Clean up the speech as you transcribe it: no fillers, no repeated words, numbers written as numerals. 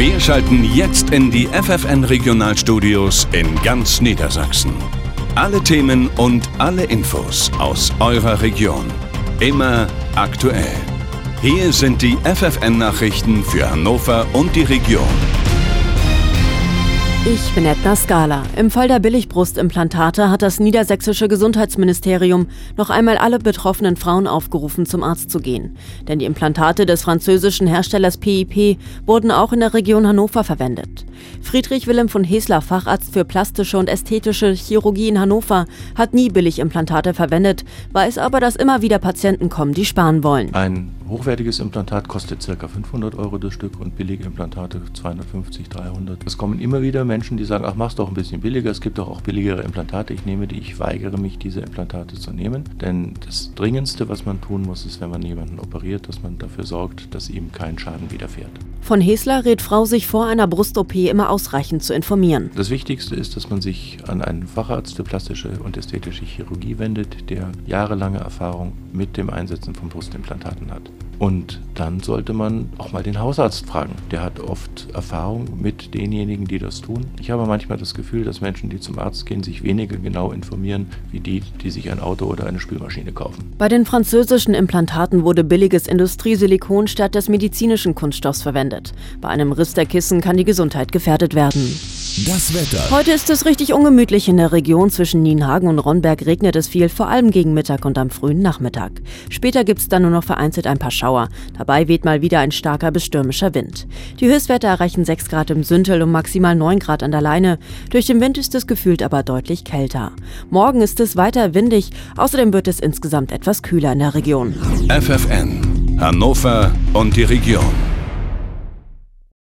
Wir schalten jetzt in die FFN Regionalstudios in ganz Niedersachsen. Alle Themen und alle Infos aus eurer Region. Immer aktuell. Hier sind die FFN-Nachrichten für Hannover und die Region. Ich bin Edna Scala. Im Fall der Billigbrustimplantate hat das niedersächsische Gesundheitsministerium noch einmal alle betroffenen Frauen aufgerufen, zum Arzt zu gehen. Denn die Implantate des französischen Herstellers PIP wurden auch in der Region Hannover verwendet. Friedrich Wilhelm von Hesler, Facharzt für plastische und ästhetische Chirurgie in Hannover, hat nie Billigimplantate verwendet, weiß aber, dass immer wieder Patienten kommen, die sparen wollen. Ein hochwertiges Implantat kostet ca. 500 € das Stück und billige Implantate 250, 300. Es kommen immer wieder Menschen, die sagen, ach, mach's doch ein bisschen billiger, es gibt doch auch billigere Implantate, ich nehme die, ich weigere mich, diese Implantate zu nehmen. Denn das Dringendste, was man tun muss, ist, wenn man jemanden operiert, dass man dafür sorgt, dass ihm kein Schaden widerfährt. Von Hesler rät Frau, sich vor einer Brust-OP immer ausreichend zu informieren. Das Wichtigste ist, dass man sich an einen Facharzt für plastische und ästhetische Chirurgie wendet, der jahrelange Erfahrung mit dem Einsetzen von Brustimplantaten hat. Und dann sollte man auch mal den Hausarzt fragen. Der hat oft Erfahrung mit denjenigen, die das tun. Ich habe manchmal das Gefühl, dass Menschen, die zum Arzt gehen, sich weniger genau informieren, wie die, die sich ein Auto oder eine Spülmaschine kaufen. Bei den französischen Implantaten wurde billiges Industriesilikon statt des medizinischen Kunststoffs verwendet. Bei einem Riss der Kissen kann die Gesundheit gefährdet werden. Das Wetter. Heute ist es richtig ungemütlich in der Region. Zwischen Nienhagen und Ronnberg regnet es viel, vor allem gegen Mittag und am frühen Nachmittag. Später gibt es dann nur noch vereinzelt ein paar Schauer. Dabei weht mal wieder ein starker bis stürmischer Wind. Die Höchstwerte erreichen 6 Grad im Süntel und maximal 9 Grad an der Leine. Durch den Wind ist es gefühlt aber deutlich kälter. Morgen ist es weiter windig, außerdem wird es insgesamt etwas kühler in der Region. FFN, Hannover und die Region.